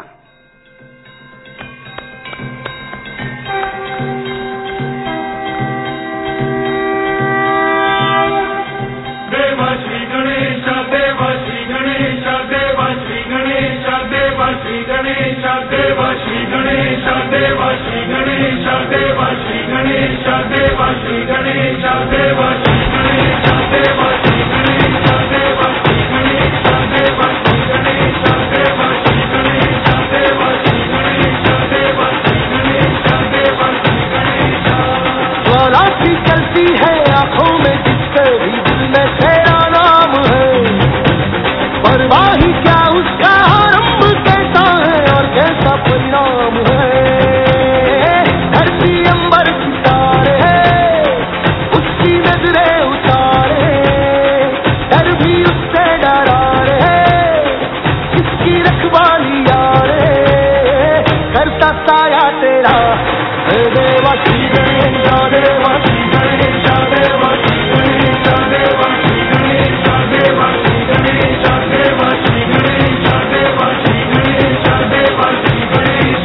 देवा श्री गणेश, देवा श्री गणेश, देवा श्री गणेश, देवा श्री गणेश, देवा श्री गणेश, देवा श्री गणेश, देवा श्री गणेश, देवा श्री गणेश, देवा श्री गणेश, देवा श्री गणेश, देवा श्री गणेश, देवा श्री गणेश, देवा श्री गणेश, देवा श्री गणेश, देवा श्री गणेश, देवा श्री गणेश। ज्वाला सी चलती है आंखों में जिससे भी दिल में तेरा नाम है, परवाही क्या उसका आरंभ कैसा है और कैसा परिणाम है। धरती अंबर सितारे उसकी नजरें उतारे, डर भी उससे डरा रे, किसकी रखवाली यारे, करता साया तेरा देवा श्री गणेश, देवा श्री गणेश, देवा श्री गणेश, देवा श्री गणेश, देवा श्री गणेश, देवा श्री गणेश, देवा श्री गणेश, देवा श्री गणेश।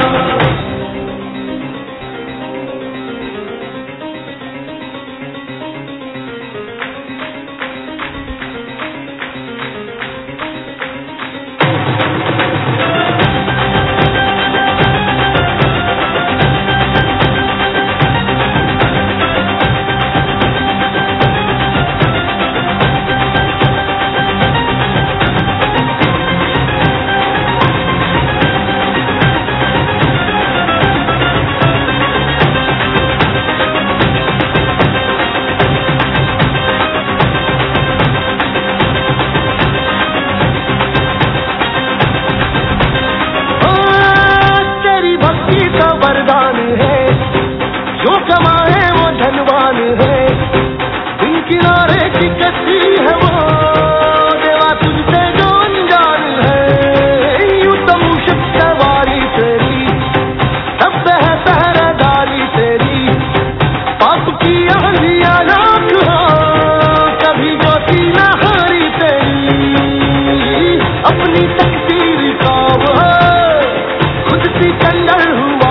वरदान है जो कमाए वो धनवान है, दिन किनारे की कच्ची है वो देवा तुझसे जो अनजान है। यूं तो मूषक सवारी तेरी, सब है पहरेदारी तेरी, पाप की आंधियां लाख हो कभी जोती न हारी तेरी, अपनी तकदीर का वो खुद सी कंगल हुआ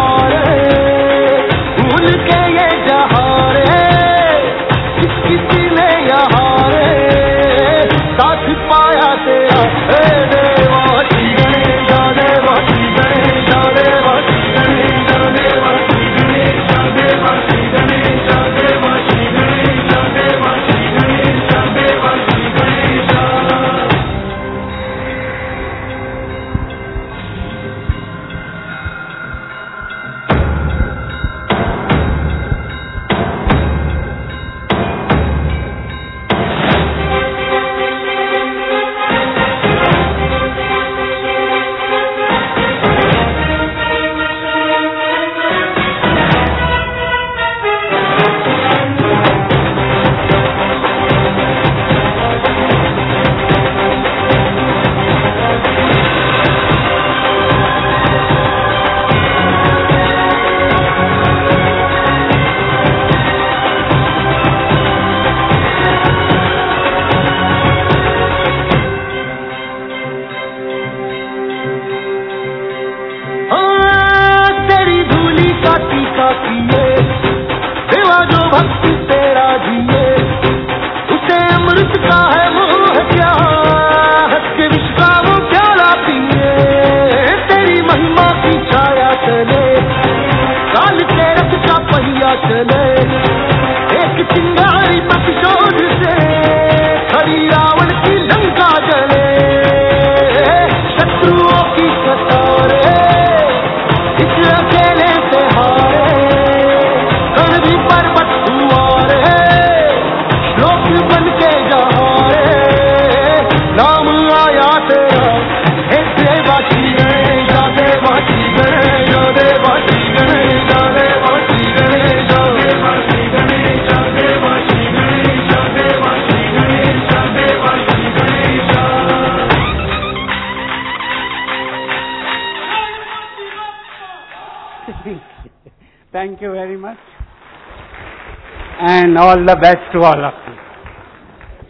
के ये जहां रे, किस किसी ने यहाँ रे साथ पाया तेरा। हे देवा श्री गणेश, देवा श्री गणेश, देवा श्री गणेश, देवा श्री गणेश, देवा श्री गणेश, देवा श्री गणेश, देवा श्री गणेश, देवा श्री गणेश। किए देवा जो भक्त तेरा जिए, उसे अमृत का है मोह क्या, हक के विष का वो प्याला पिए। तेरी महिमा की छाया चले, काल के रथ का पहिया चले, एक चिंगारी प्रतिशोध से खड़ी रावण की लंका जले। शत्रुओं की कतारे इस अकेले से हारे, कण भी पर्वत हुआ रे, श्लोक बन के जहाँ रे, नाम आया तेरा। हे देवा श्री गणेश, देवा श्री गणेश, देवा श्री गणेश, देवा श्री गणेश, देवा श्री गणेश, देवा श्री गणेश, देवा श्री गणेश, देवा Shri Ganesh.
Thank you very much and all the best to all of you.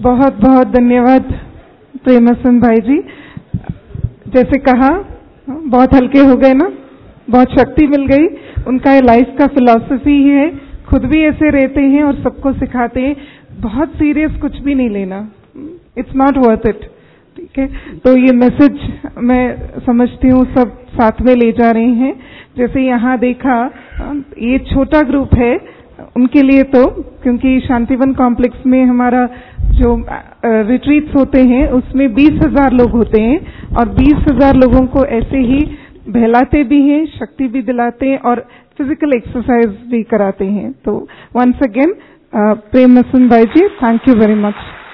बहुत बहुत धन्यवाद प्रेमसन भाई जी। जैसे कहा, बहुत हल्के हो गए ना, बहुत शक्ति मिल गई। उनका ये लाइफ का फिलॉसफी ही है, खुद भी ऐसे रहते हैं और सबको सिखाते हैं, बहुत सीरियस कुछ भी नहीं लेना, इट्स नॉट वर्थ इट। ठीक है, तो ये मैसेज मैं समझती हूँ सब साथ में ले जा रहे हैं। जैसे यहाँ देखा, ये छोटा ग्रुप है उनके लिए, तो क्योंकि शांतिवन कॉम्प्लेक्स में हमारा जो रिट्रीट्स होते हैं उसमें बीस हजार लोग होते हैं, और बीस हजार लोगों को ऐसे ही बहलाते भी हैं, शक्ति भी दिलाते हैं और फिजिकल एक्सरसाइज भी कराते हैं। तो वंस अगेन प्रेमसन भाई ji, thank you very much.